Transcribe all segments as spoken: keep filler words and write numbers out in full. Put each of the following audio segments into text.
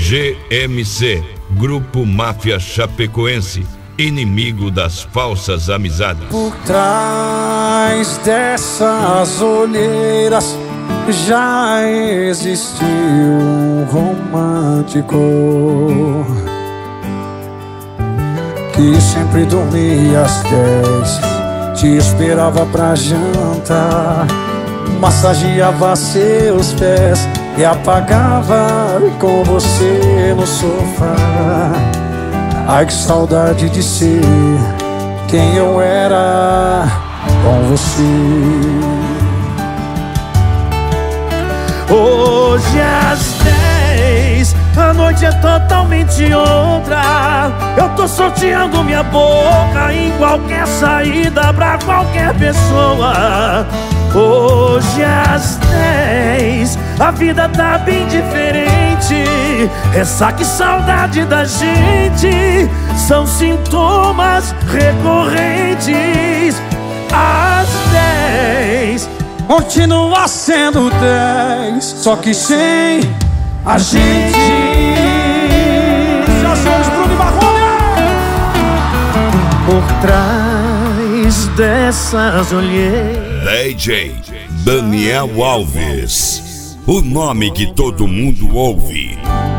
G M C, Grupo Máfia Chapecoense, inimigo das falsas amizades. Por trás dessas olheiras já existiu um romântico que sempre dormia às dez, te esperava pra jantar, massageava seus pés e apagava com você no sofá. Ai, que saudade de ser quem eu era com você. Hoje às dez, a noite é totalmente outra. Eu tô sorteando minha boca em qualquer saída pra qualquer pessoa. Hoje às dez, a vida tá bem diferente. Ressaca e saudade da gente são sintomas recorrentes. Às dez, continua sendo dez, só que sem a gente. Já somos Bruno e Marrone. Por trás dessas olheiras, D J Daniel Alves, o nome que todo mundo ouve.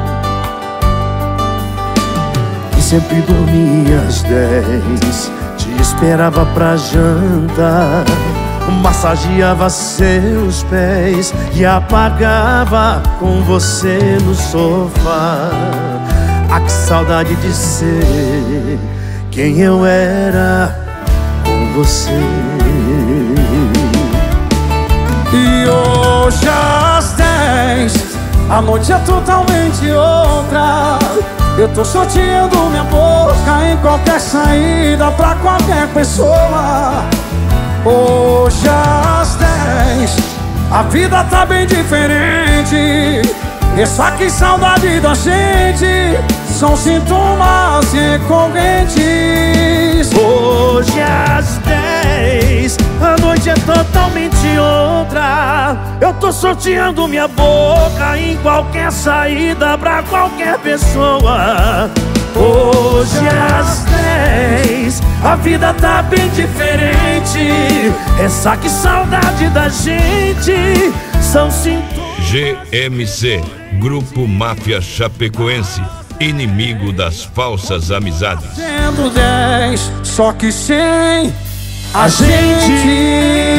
e sempre dormia às dez, te esperava pra jantar, massageava seus pés e apagava com você no sofá. Ah, que saudade de ser quem eu era com você. E hoje às dez, a noite é totalmente outra. Eu tô sorteando minha boca em qualquer saída pra qualquer pessoa. Hoje às dez, a vida tá bem diferente. Ressaca e saudade da gente são sintomas recorrentes. Hoje às dez, a noite é totalmente outra. Eu tô sorteando minha boca em qualquer saída pra qualquer pessoa. Hoje às dez, a vida tá bem diferente. Ressaca e saudade da gente são sintomas. G M C, Grupo Máfia Chapecoense, inimigo das falsas amizades. Sendo dez, só que sem a gente.